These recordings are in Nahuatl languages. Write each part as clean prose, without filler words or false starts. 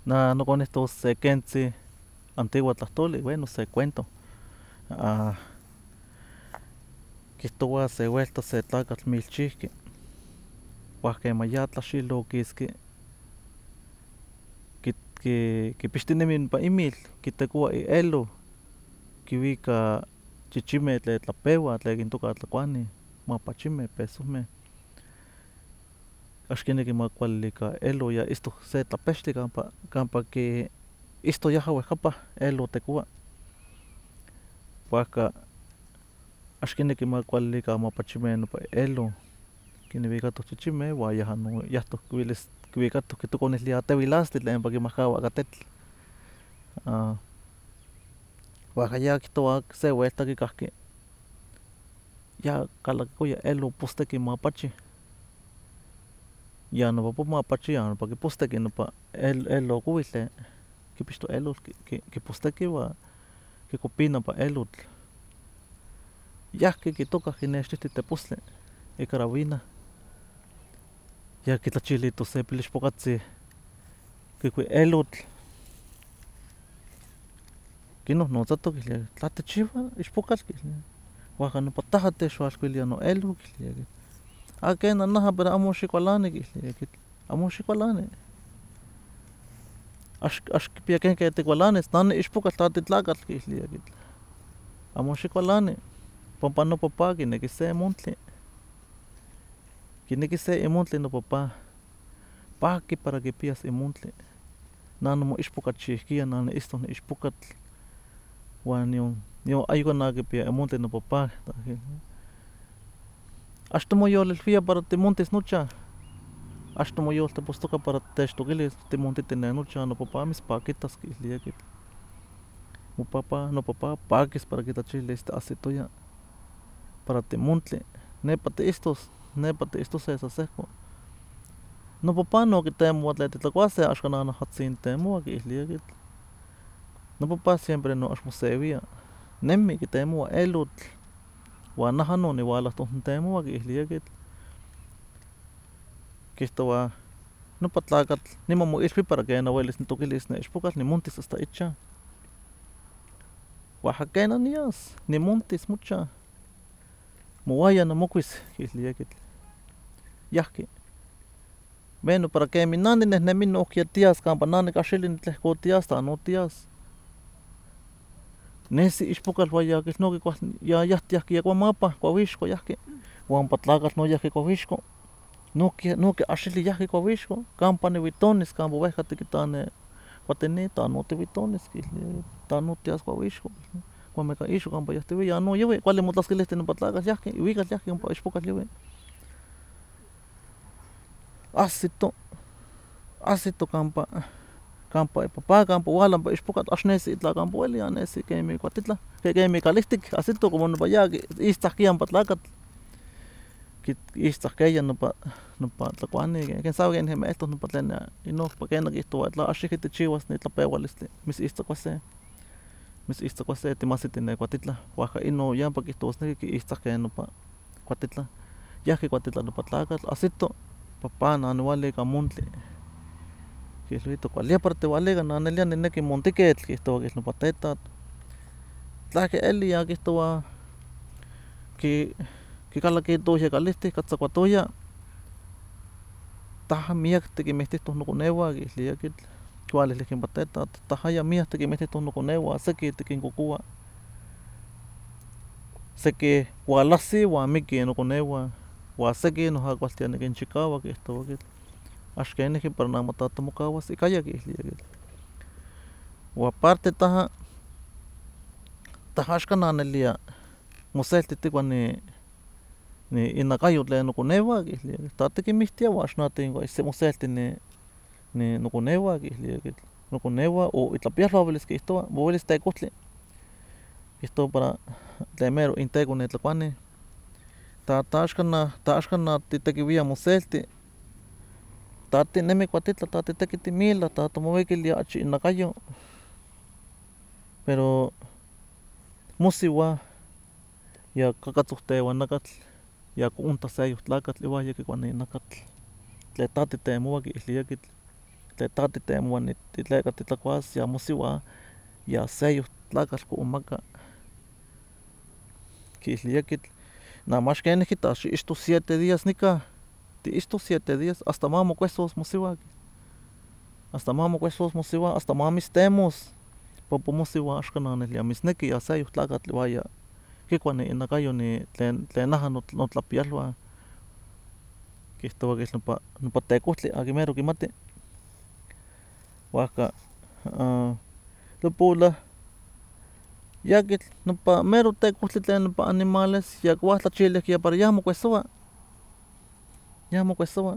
Na noconihtos se kentzi antigua tlahtoli, bueno, se cuento. Kihtowa se uelta se tlakatl milchihki. Huan quema ya tlaxilo okiski, kipixtinemi nipa imil, kitekoua ielo, kiwika chichimeh tle tlapewa, tle kintoka tlakuani, mapachimeh, pesohmeh. Ax kineki ma kuali ika elo ya istoh se tlapextli campa istoh yaha wehkapa elo tekoua. Huahka ax kineki ma kuali ika mapachimeh nopa elo, kiniwikatoh chichimeh uan yaha no yahtoh welis kiwikatoh kitoconiliah tewilastli tlen ompa kimahkawa ika tetl. Huajka ya kihtowa se vuelta kikahki ya kalakikoya elo posteki mapachih. Ya nopa ompa mapachih ya nopa kiposteki nopa elo kowitl kipixtoh elotl kiposteki uan kikopia nopa elotl. Yahki kitokah kinextihti tepostli ika rabina. Ya kitlachilitoh se pilixpokatzi kikui elotl, kinohnotzatoh kiliah tla tikchiua ichpokatl kiliah. Huajka nopa taha techhualcoilia no elo kiliah. Kena naha pero amo xikualani kiliah, amo xikualani. Ax kipia kenke tikualanis, nah niichpokatl tla titlakatl kiliah. Amo xikualani, panpa nopapa kineki se montli. Kineki se imontli nopapa, paki para kipias imontli. Nah nimoichpokachihkia nah niistoh niichpokatl. Huan nion ayuka nah kipia imontli nopapa. Ax timoyolilpia para timontis nochan, ax timoyoltepostoka para techtoquilis timontiti ne nochan, nopapa mitzpaquitas kiliah. Nopapa pakis para kitlachilis tiahsitoya para timontli, nepa tiistos se sasehko. Nopapa no kitemoua tlen titlakuaseh axkan nanahatzin temoua kiliah. Nopapa siempre no axmosewia, nemi kitemoua elotl, huan naha no nihualahtoh nitemoua kiliah. Kihtowa nopa tlakatl niman moilpi para kena welis nitoquilis ne ichpokatl nimontis asta ichan. Huajka kena nias, nimontis mochan, mowaya nimokuis kiliah. Yahki, bueno para kemi nah ninehnemi nohki tias campa nah nikahxili nitlehkotias tla no tias. Nesi ichpokatl huan ya kilnoki yayahtiah kiakuamapa kuawixko yahki, huan ompa tlakatl noyahki kuawixko, nohki ahxili yahki kuawixko, campa niuitonis campa wehka tikitah ne kuatini tla no tiuitonis kiliah, tla no tias kuawixko. Kuahmeka ixko campa yah tiuia no yaui, kuali motlatzquilihti nopa tlakatl yahki, iuikatl yahki ompa ichpokatl yaui. Ahsito campa ipapa campa oala ompa ichpokatl ax nesi itlah campa ueli, yeh nesi kemi kuatitlah, kemi calihtic ahsito como nompa ya istzahkia ompa tlakatl, istzahkeya nopa tlakuani, ken sabe keni mehtoh nopa tlen inohpa kena kihtowa tla ahxiki tikchiuas nitlapeualistli mitzistzakuaseh timahsiti ne kuatitlah, huajka inon ya ompa kihtosneki kiistzahke nopa kuatitlah. Yahki kuatitlah nopa tlakatl, ahsito papa nah niuali ika montli, kilwito kualia para tiualika nah nelia nineki montiquetl kihtowa nopa tetat. Tlahki eli ya kihtowa kikalakitoya kalihtic katzakuatoya, taha miak tiquimihtihtoh nokoneuan kiliah. Kiualihlihki ompa tetat, tahaya miak tiquimihtihtoh nokoneuan, seki tikinkokoua, seki kualahsih huan miquih nokoneuan, huan seki noha kualtia nikinchikaua kihtowa. Ax kenihki para neh amo tatomokawas ikaya kiliah. Huan aparte taha axkan nah nelia moseltitikua inakayo tlen nokoneuan kiliah. Tla tikinmihtia huan ax moselti nokoneuan kiliah. Nokoneuan o itlapialua welis kihtowa, welis tekohtli, kihtowa para tlen mero inteko netlakuani. Tla axkan nah titekiuia moselti, tla tinemi kuatitlah, tla titekiti mila, tla timowekilia achi inakayo, pero mosiua ya kakatzohteua nakatl, ya koonta seyoh tlakatl iuan ya kikua ni nakatl tlen tla titemoua kiliah. tlen tatitemoa nitleka titlakuas ya mosiua ya seyoh tlakatl koonmaka kilia kitl namás kenih kita xiixto 7 días nika tiixtos 7 días hasta ma mokuesos mosiua hasta ma mitztemos pompa mosiua axkan nanilia mitzneki ya seyoh tlakatl iuan ya kikua niinakayo tlen naja notlapialua kihtowa kech nopa tekohtli akin mero kimati huajka tlopolah yakitl nopa mero tekohtli tlen nopa animales yakiualtlachiliaya para yah mokuesoua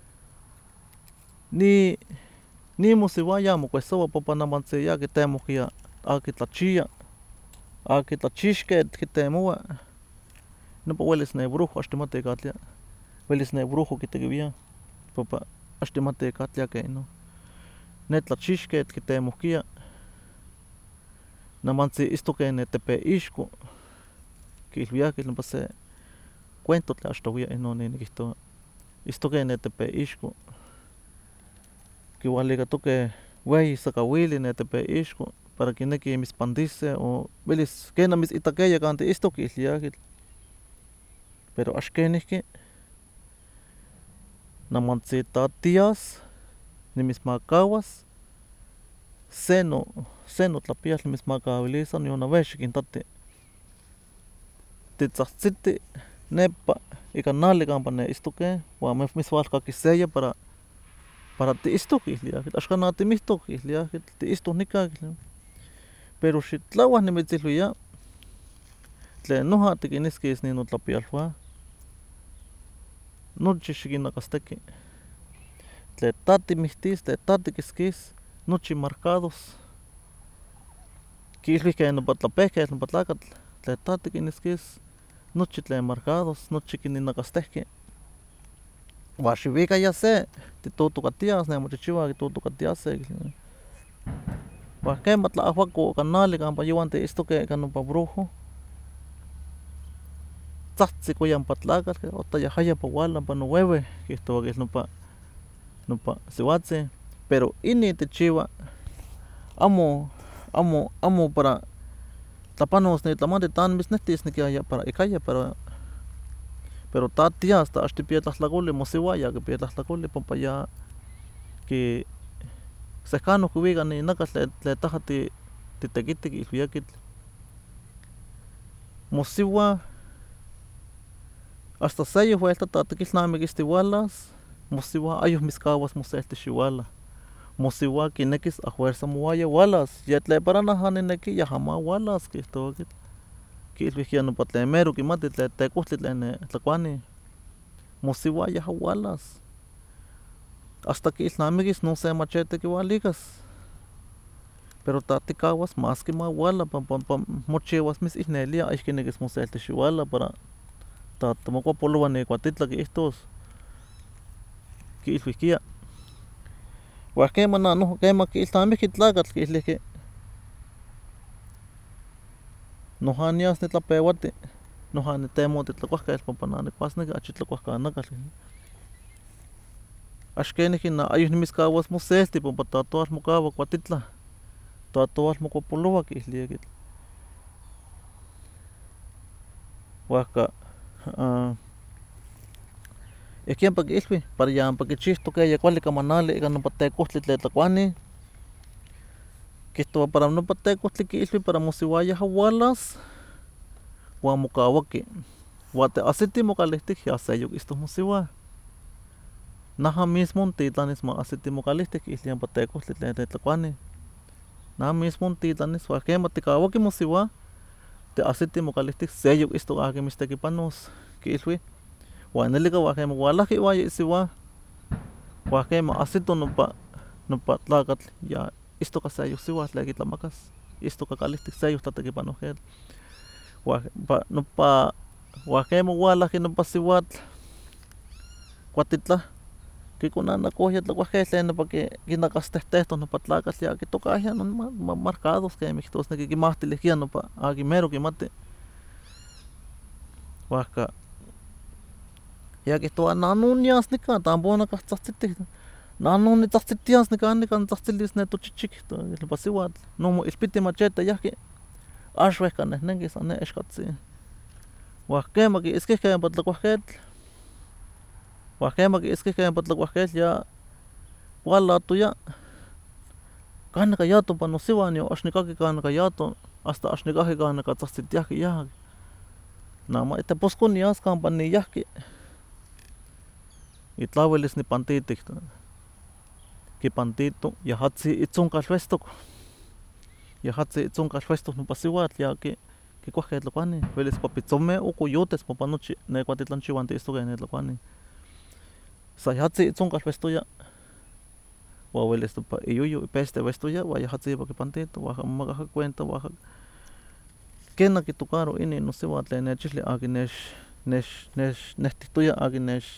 ni mosiua ya mokuesoua pompa namantzi ya kitemohkia aki tlachia aki tlachixketl kitemoua nompa uelis ne brujo ax timati katlia uelis ne brujo kitekiuia pompa ax timati katlia ke inon ne tlachixketl kitemohkia namantzi istoke netepeixko kiilviakeh ompa se cuento tlen axtowia inon nikihtowa istoke netepeixko kihualikatokeh ueyi sakawili netepeixko para kineki mitzpantise o welis kena mitzitakeya kan tiistok kiilviakeh pero ax kenihki namantzi ta tias nimitzmakauas se notlapial nimitzmakawilis nion a ver xikintati titzahttziti nepa ika nali kampa ne istoke huan mitzhualkakiseya para tiistok kiilviakeh axkan na timihtok kiilviakeh tiistok nika pero xitlaua nimitzilhuia tlen noja tikiniskis nin notlapialhuan nochi xikinnakasteki tlen ta timihtis tlen ta tikiskis nochi marcados kiilvihkeh nopa tlapehketl nopa tlakatl tlen ta tikiniskis nochi tlen marcados nochi kininnakastehkeh huan xiuika ya se titotokatias ne mochichiua titotokatiaseh huan quema tlaahhuako kan nali kampa yehuan tiistoke ika nopa brujo tzahtzik oyah ompa tlakatl ota yahaya ompa uala ompa nowewe kihtowa keh nopa siuatzin pero inin tikchiua amo para tlapanos nitlamantli ta nimitznehtis nikiaya para ikaya pero ta tias ta ax tipia tlahtlakoli mosiua ya kipia tlahtlakoli pompa ya sehcano kiuika ni nakatl tlen taja titekiti kiilviakeh mosiua hasta seyoh vuelta tikilnamikis tiualas mosiua ayoh mitzkawas moselti xiuala mosiua kinekis afuerza mowaya ualas yeh tlen para naja nineki yaha ma ualas kihtowah kiilvihkia nopa tlen mero kimati tlen tekohtli tlen tlakuani mosiua yaha ualas hasta kiilnamikis non se machete kiualikas pero ta tikawas maski ma uala pompa mochiuas mitzilnelia ayic kinekis moselti xiuala para ta timokuapoloua ni kuatitla kiihtos kiilvihkia huan quema kiilnamiki tlakatl kiilihki noja nias nitlapeuati noja nitemo titlakuahketl pompa na nikuasneki achi tlakuahkanakatl ax kenihki na ayoh nimitzkawas moselti pompa ta toal mokaua kuatitla ta toal mokuapoloua kiilviakeh huajka ihki ompa kiilvi para ya ompa kichihtokeya kuali camanali ika nopa tekohtli tlen tlakuani kihtowa para nopa tekohtli kiilvi para mosiua yaha ualas huan mokauaki huan tiahsiti mokalihtik ya seyoh istoh mosiua naja mismo ntitlanis ma ahsiti mokalihtik kiilvia ompa tekohtli tlen tlakuani naja mismo ntitlanis huan quema tikauaki mosiua tiahsiti mokalihtik seyoh istoh akin mitztekipanos kiilvi huan neli huan quema oualahki iuan isiuan huan quema ahsito nopa tlakatl ya istoka seyoh siuatl tlen kitlamakas istoka kalihtik seyoh tlatekipanohketl huan quema oualahki nopa siuatl kuatitla kikonanakohya tlakuahketl tlen ompa kinakastehtehtoh nopa tlakatl ya kitokahya non marcados quema kihtosneki kimahtilihkia nopa akin mero kimati huajka ya kihtowa nah non nias nikan tampoco nakah tzahtzitik no nitzahtzitias nicanica nitzahtzilis ne tochichic nopa siuatl no ilpiti machete yahki ax uehca nehnenqui san ne excatzi uan quema quiitzquihque ompa tlacuahquetl uan quema quiitzquihque ompa tlacuahquetl ya cualatoya canica yato ompa nosiuan nion ax nicaqui canica yato hasta ax nicahqui canica tzahtzitiahque yaja nada ite pos conias campa niyahqui itlauelis nipantitic quipantito yajatzi itzoncal uestoc nopa siuatl ya quicuahque tlacuani uelis cuapitzomeh o coyotes ompa nochi ne cuatitlanchiuan tiitztoque ne tlacuani sa yajatzi itzoncal uestoya uan uelis ompa iyuyo ipeste uestoya uan yajatzi ompa quipantito uan amo momacaja cuenta uan quena quitocaro inin nosiuatl tlen nechilui aqui nehtihtoya aqui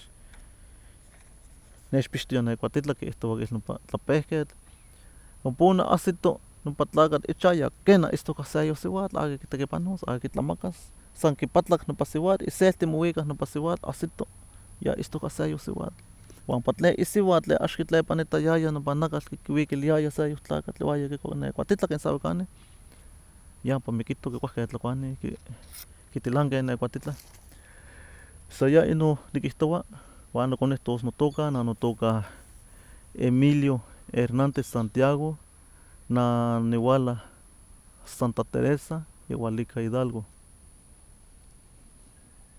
nechpixtoya ne cuatitlan quihtoua queh nopa tlapehquetl ompa onaahsito nompa tlacatl ichan ya quena itztoca se yosiuatl aqui quitequipanos aqui quitlamacas san quipatlac nopa siuatl iselti moica nopa siuatl ahsito ya itztoca se yosiuatl uan ompa tlen isiuatl tlen ax quitlepanitayaya nopa nacatl quihuiquiliaya se yostlacatl uan yayec ne cuatitlan ken sabe canin ya ompa miquito quicuahque tlacuani quitilanque ne cuatitlan sa ya inon niquihtoua uan noconihtos notoca notoca Emilio Hernández Santiago niuala Santa Teresa iualica Hidalgo.